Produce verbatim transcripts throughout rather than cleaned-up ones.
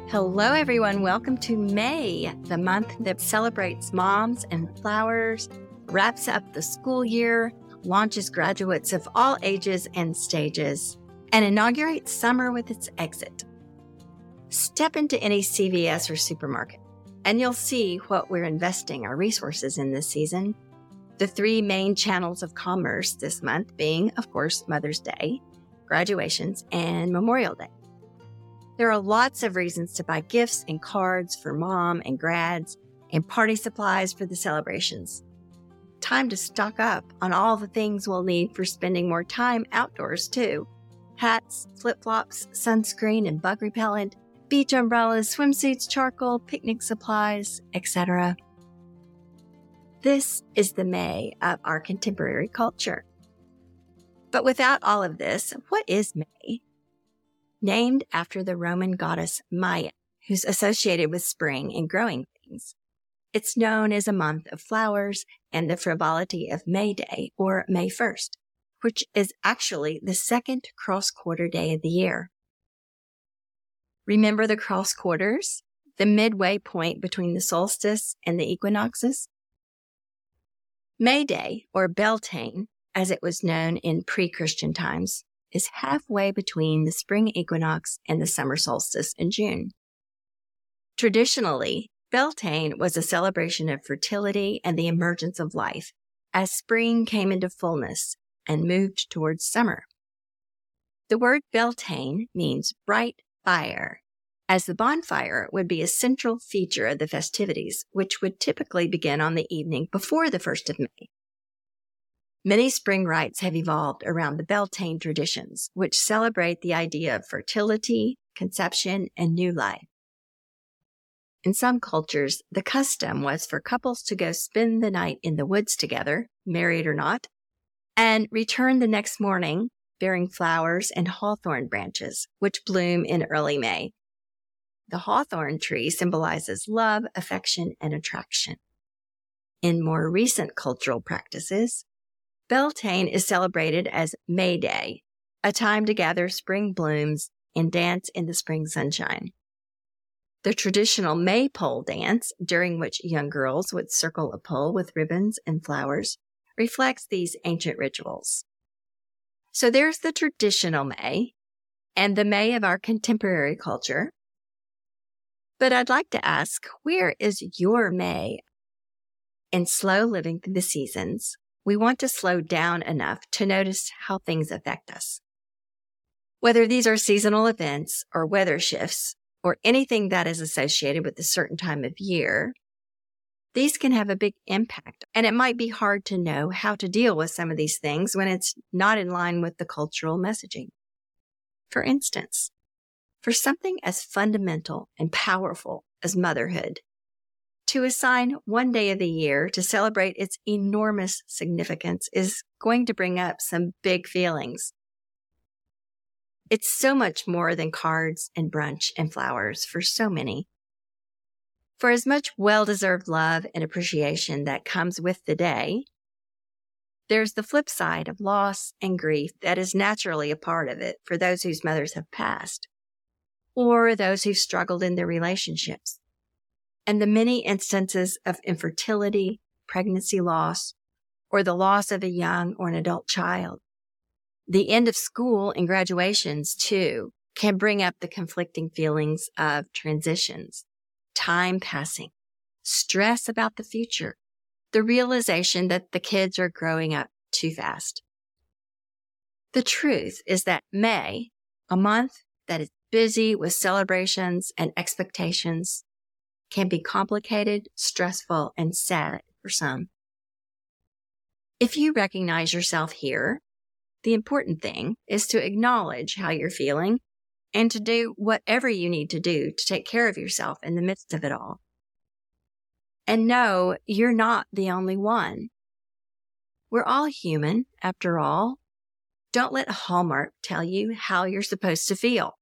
Hello, everyone. Welcome to May, the month that celebrates moms and flowers, wraps up the school year, launches graduates of all ages and stages, and inaugurates summer with its exit. Step into any C V S or supermarket, and you'll see what we're investing our resources in this season. The three main channels of commerce this month being, of course, Mother's Day, graduations, and Memorial Day. There are lots of reasons to buy gifts and cards for mom and grads and party supplies for the celebrations. Time to stock up on all the things we'll need for spending more time outdoors too. Hats, flip-flops, sunscreen and bug repellent, beach umbrellas, swimsuits, charcoal, picnic supplies, et cetera. This is the May of our contemporary culture. But without all of this, what is May? Named after the Roman goddess Maya, who's associated with spring and growing things. It's known as a month of flowers and the frivolity of May Day, or May first, which is actually the second cross-quarter day of the year. Remember the cross quarters, the midway point between the solstice and the equinoxes? May Day, or Beltane, as it was known in pre-Christian times, is halfway between the spring equinox and the summer solstice in June. Traditionally, Beltane was a celebration of fertility and the emergence of life as spring came into fullness and moved towards summer. The word Beltane means bright fire, as the bonfire would be a central feature of the festivities, which would typically begin on the evening before the first of May. Many spring rites have evolved around the Beltane traditions, which celebrate the idea of fertility, conception, and new life. In some cultures, the custom was for couples to go spend the night in the woods together, married or not, and return the next morning bearing flowers and hawthorn branches, which bloom in early May. The hawthorn tree symbolizes love, affection, and attraction. In more recent cultural practices, Beltane is celebrated as May Day, a time to gather spring blooms and dance in the spring sunshine. The traditional maypole dance, during which young girls would circle a pole with ribbons and flowers, reflects these ancient rituals. So there's the traditional May and the May of our contemporary culture. But I'd like to ask, where is your May? In slow living through the seasons, we want to slow down enough to notice how things affect us. Whether these are seasonal events or weather shifts or anything that is associated with a certain time of year, these can have a big impact, and it might be hard to know how to deal with some of these things when it's not in line with the cultural messaging. For instance, for something as fundamental and powerful as motherhood, to assign one day of the year to celebrate its enormous significance is going to bring up some big feelings. It's so much more than cards and brunch and flowers for so many. For as much well-deserved love and appreciation that comes with the day, there's the flip side of loss and grief that is naturally a part of it for those whose mothers have passed, or those who've struggled in their relationships. And the many instances of infertility, pregnancy loss, or the loss of a young or an adult child. The end of school and graduations, too, can bring up the conflicting feelings of transitions, time passing, stress about the future, the realization that the kids are growing up too fast. The truth is that May, a month that is busy with celebrations and expectations, can be complicated, stressful, and sad for some. If you recognize yourself here, the important thing is to acknowledge how you're feeling and to do whatever you need to do to take care of yourself in the midst of it all. And know you're not the only one. We're all human, after all. Don't let Hallmark tell you how you're supposed to feel.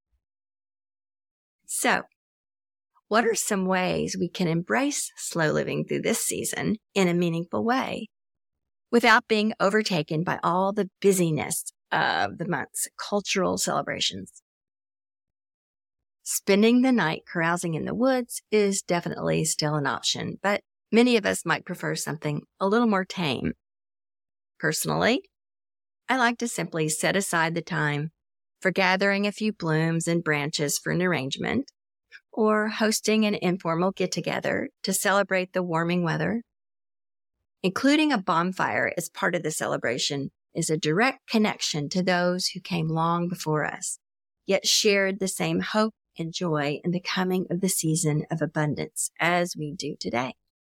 So, what are some ways we can embrace slow living through this season in a meaningful way without being overtaken by all the busyness of the month's cultural celebrations? Spending the night carousing in the woods is definitely still an option, but many of us might prefer something a little more tame. Personally, I like to simply set aside the time for gathering a few blooms and branches for an arrangement, or hosting an informal get-together to celebrate the warming weather. Including a bonfire as part of the celebration is a direct connection to those who came long before us, yet shared the same hope and joy in the coming of the season of abundance as we do today.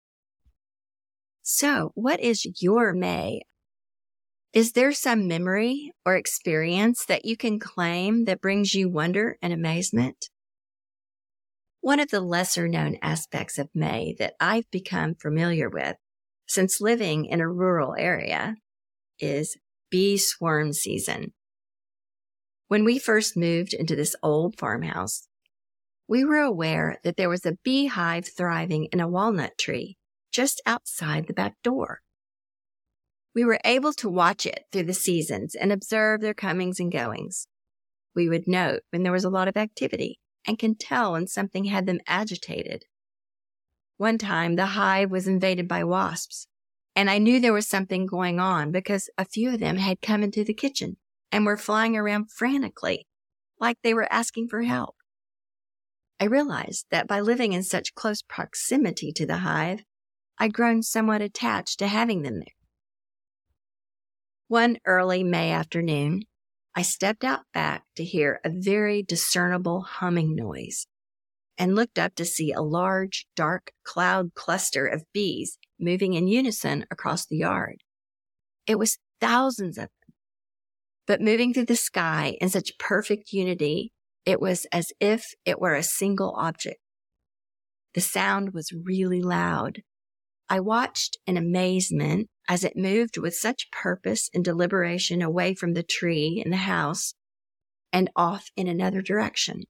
So, what is your May? Is there some memory or experience that you can claim that brings you wonder and amazement? One of the lesser-known aspects of May that I've become familiar with since living in a rural area is bee swarm season. When we first moved into this old farmhouse, we were aware that there was a beehive thriving in a walnut tree just outside the back door. We were able to watch it through the seasons and observe their comings and goings. We would note when there was a lot of activity and can tell when something had them agitated. One time, the hive was invaded by wasps, and I knew there was something going on because a few of them had come into the kitchen and were flying around frantically, like they were asking for help. I realized that by living in such close proximity to the hive, I'd grown somewhat attached to having them there. One early May afternoon, I stepped out back to hear a very discernible humming noise and looked up to see a large, dark cloud cluster of bees moving in unison across the yard. It was thousands of them, but moving through the sky in such perfect unity, it was as if it were a single object. The sound was really loud. I watched in amazement as it moved with such purpose and deliberation away from the tree and the house and off in another direction.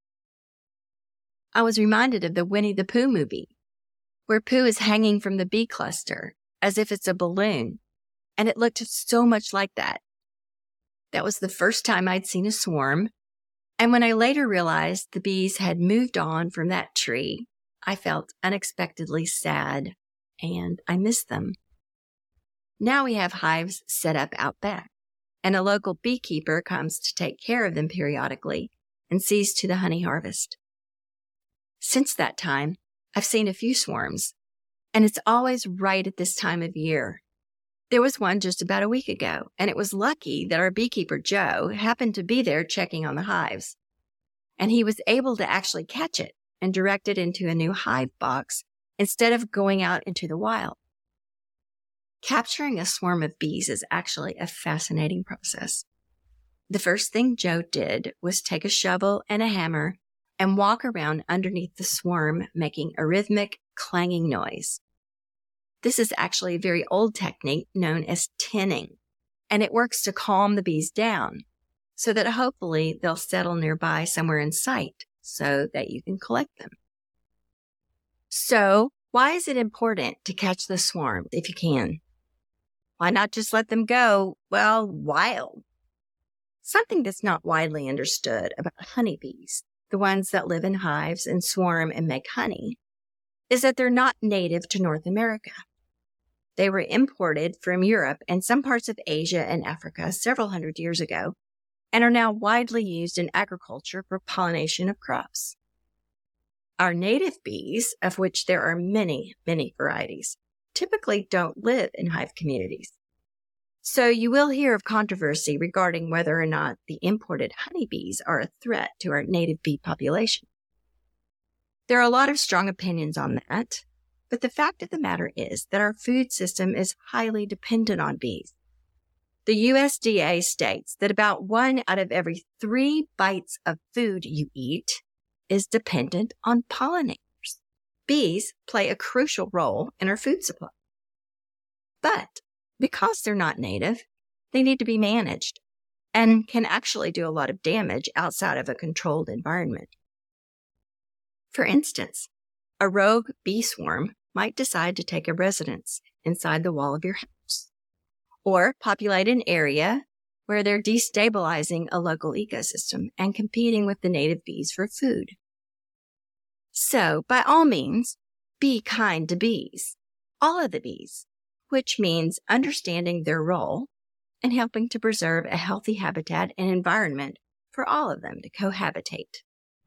I was reminded of the Winnie the Pooh movie, where Pooh is hanging from the bee cluster as if it's a balloon, and it looked so much like that. That was the first time I'd seen a swarm, and when I later realized the bees had moved on from that tree, I felt unexpectedly sad, and I missed them. Now we have hives set up out back, and a local beekeeper comes to take care of them periodically and sees to the honey harvest. Since that time, I've seen a few swarms, and it's always right at this time of year. There was one just about a week ago, and it was lucky that our beekeeper, Joe, happened to be there checking on the hives, and he was able to actually catch it and direct it into a new hive box instead of going out into the wild. Capturing a swarm of bees is actually a fascinating process. The first thing Joe did was take a shovel and a hammer and walk around underneath the swarm, making a rhythmic, clanging noise. This is actually a very old technique known as tinning, and it works to calm the bees down so that hopefully they'll settle nearby somewhere in sight so that you can collect them. So, why is it important to catch the swarm if you can? Why not just let them go, well, wild? Something that's not widely understood about honeybees, the ones that live in hives and swarm and make honey, is that they're not native to North America. They were imported from Europe and some parts of Asia and Africa several hundred years ago and are now widely used in agriculture for pollination of crops. Our native bees, of which there are many, many varieties, typically don't live in hive communities. So you will hear of controversy regarding whether or not the imported honeybees are a threat to our native bee population. There are a lot of strong opinions on that, but the fact of the matter is that our food system is highly dependent on bees. The U S D A states that about one out of every three bites of food you eat is dependent on pollinators. Bees play a crucial role in our food supply. But because they're not native, they need to be managed and can actually do a lot of damage outside of a controlled environment. For instance, a rogue bee swarm might decide to take a residence inside the wall of your house, or populate an area where they're destabilizing a local ecosystem and competing with the native bees for food. So, by all means, be kind to bees, all of the bees, which means understanding their role and helping to preserve a healthy habitat and environment for all of them to cohabitate.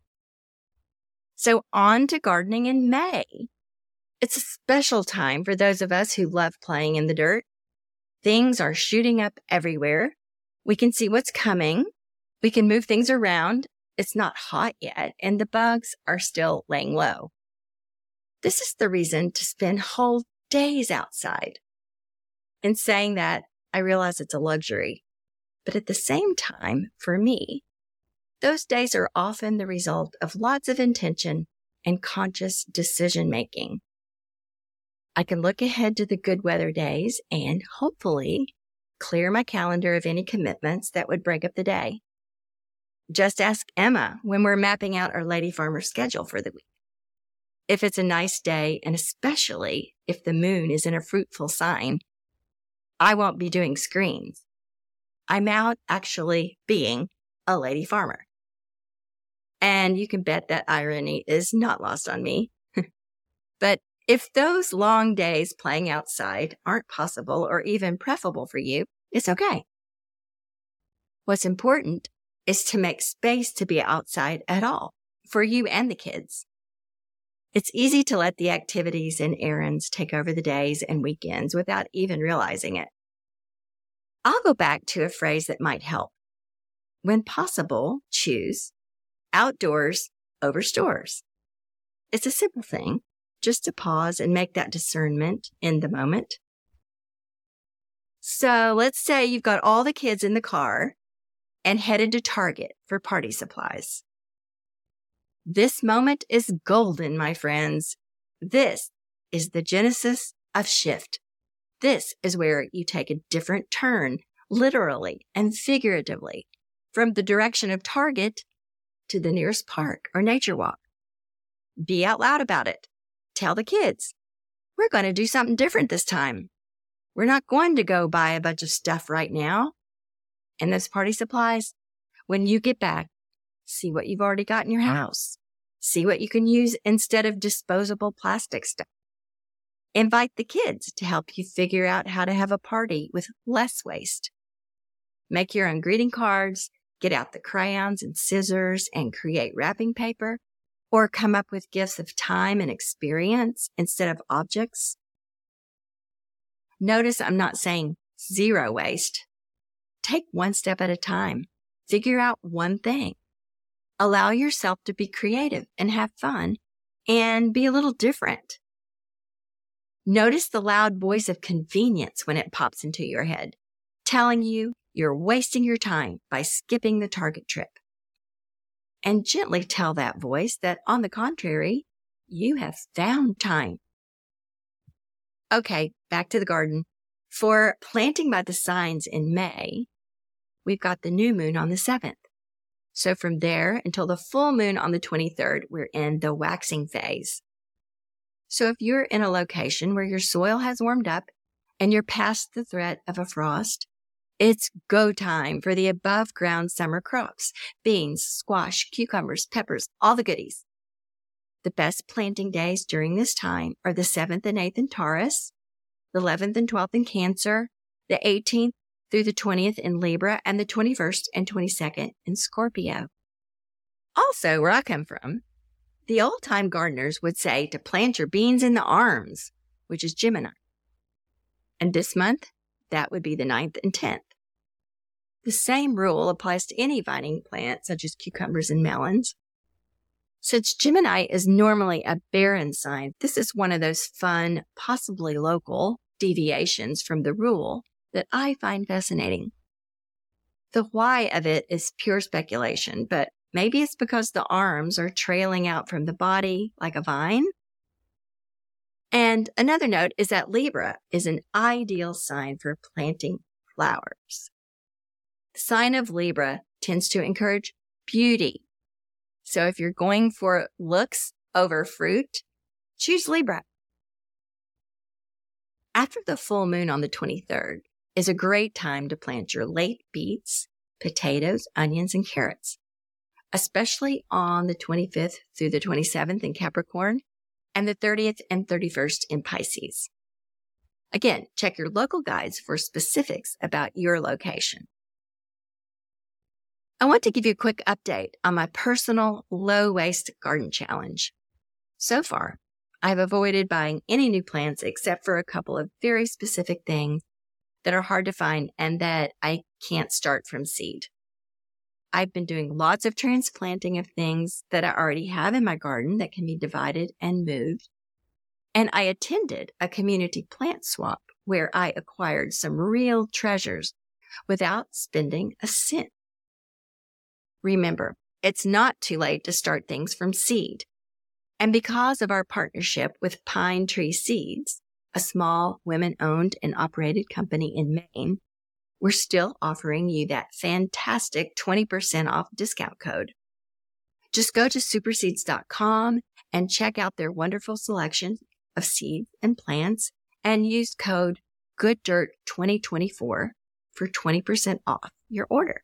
So on to gardening in May. It's a special time for those of us who love playing in the dirt. Things are shooting up everywhere. We can see what's coming. We can move things around. It's not hot yet, and the bugs are still laying low. This is the reason to spend whole days outside. In saying that, I realize it's a luxury. But at the same time, for me, those days are often the result of lots of intention and conscious decision-making. I can look ahead to the good weather days and, hopefully, clear my calendar of any commitments that would break up the day. Just ask Emma when we're mapping out our Lady Farmer schedule for the week. If it's a nice day, and especially if the moon is in a fruitful sign, I won't be doing screens. I'm out actually being a lady farmer. And you can bet that irony is not lost on me. But if those long days playing outside aren't possible or even preferable for you, it's okay. What's important is to make space to be outside at all, for you and the kids. It's easy to let the activities and errands take over the days and weekends without even realizing it. I'll go back to a phrase that might help. When possible, choose outdoors over stores. It's a simple thing, just to pause and make that discernment in the moment. So let's say you've got all the kids in the car and headed to Target for party supplies. This moment is golden, my friends. This is the genesis of shift. This is where you take a different turn, literally and figuratively, from the direction of Target to the nearest park or nature walk. Be out loud about it. Tell the kids, we're going to do something different this time. We're not going to go buy a bunch of stuff right now. And those party supplies, when you get back, see what you've already got in your house. See what you can use instead of disposable plastic stuff. Invite the kids to help you figure out how to have a party with less waste. Make your own greeting cards, get out the crayons and scissors and create wrapping paper, or come up with gifts of time and experience instead of objects. Notice I'm not saying zero waste. Take one step at a time. Figure out one thing. Allow yourself to be creative and have fun and be a little different. Notice the loud voice of convenience when it pops into your head, telling you you're wasting your time by skipping the Target trip. And gently tell that voice that, on the contrary, you have found time. Okay, back to the garden. For planting by the signs in May, we've got the new moon on the seventh. So from there until the full moon on the twenty-third, we're in the waxing phase. So if you're in a location where your soil has warmed up and you're past the threat of a frost, it's go time for the above ground summer crops, beans, squash, cucumbers, peppers, all the goodies. The best planting days during this time are the seventh and eighth in Taurus, the eleventh and twelfth in Cancer, the eighteenth through the twentieth in Libra, and the twenty-first and twenty-second in Scorpio. Also, where I come from, the old-time gardeners would say to plant your beans in the arms, which is Gemini. And this month, that would be the ninth and tenth. The same rule applies to any vining plant, such as cucumbers and melons. Since Gemini is normally a barren sign, this is one of those fun, possibly local, deviations from the rule that I find fascinating. The why of it is pure speculation, but maybe it's because the arms are trailing out from the body like a vine. And another note is that Libra is an ideal sign for planting flowers. The sign of Libra tends to encourage beauty. So if you're going for looks over fruit, choose Libra. After the full moon on the twenty-third, is a great time to plant your late beets, potatoes, onions, and carrots, especially on the twenty-fifth through the twenty-seventh in Capricorn and the thirtieth and thirty-first in Pisces. Again, check your local guides for specifics about your location. I want to give you a quick update on my personal low-waste garden challenge. So far, I've avoided buying any new plants except for a couple of very specific things that are hard to find and that I can't start from seed. I've been doing lots of transplanting of things that I already have in my garden that can be divided and moved. And I attended a community plant swap where I acquired some real treasures without spending a cent. Remember, it's not too late to start things from seed. And because of our partnership with Pine Tree Seeds, a small women-owned and operated company in Maine, we're still offering you that fantastic twenty percent off discount code. Just go to super seeds dot com and check out their wonderful selection of seeds and plants and use code good dirt twenty twenty-four for twenty percent off your order.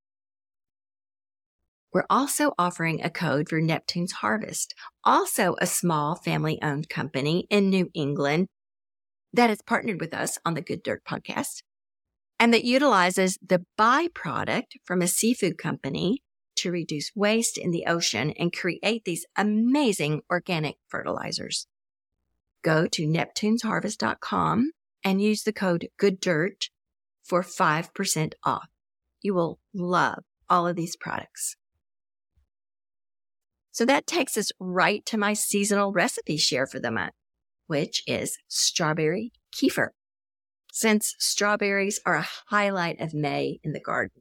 We're also offering a code for Neptune's Harvest, also a small family-owned company in New England that has partnered with us on the Good Dirt podcast and that utilizes the byproduct from a seafood company to reduce waste in the ocean and create these amazing organic fertilizers. Go to neptunes harvest dot com and use the code GOODDIRT for five percent off. You will love all of these products. So that takes us right to my seasonal recipe share for the month, which is strawberry kefir, since strawberries are a highlight of May in the garden.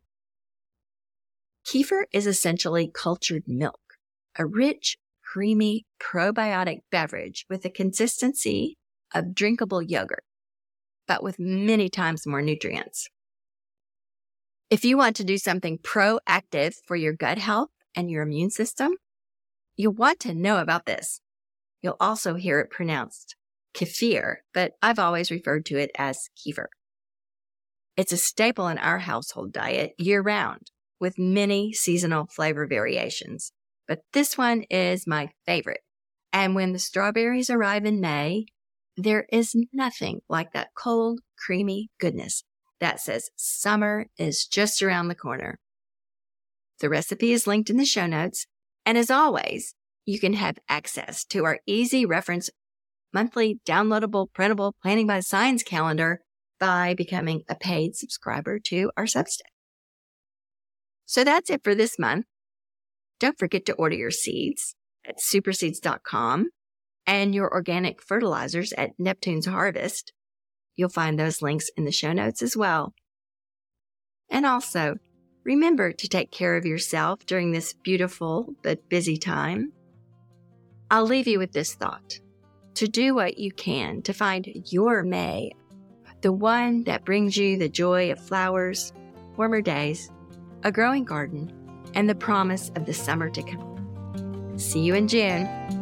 Kefir is essentially cultured milk, a rich, creamy, probiotic beverage with the consistency of drinkable yogurt, but with many times more nutrients. If you want to do something proactive for your gut health and your immune system, you'll want to know about this. You'll also hear it pronounced kefir, but I've always referred to it as kefir. It's a staple in our household diet year-round with many seasonal flavor variations, but this one is my favorite. And when the strawberries arrive in May, there is nothing like that cold, creamy goodness that says summer is just around the corner. The recipe is linked in the show notes, and as always, you can have access to our easy reference monthly downloadable printable Planning by Signs calendar by becoming a paid subscriber to our Substack. So that's it for this month. Don't forget to order your seeds at super seeds dot com and your organic fertilizers at Neptune's Harvest. You'll find those links in the show notes as well. And also, remember to take care of yourself during this beautiful but busy time. I'll leave you with this thought: to do what you can to find your May, the one that brings you the joy of flowers, warmer days, a growing garden, and the promise of the summer to come. See you in June.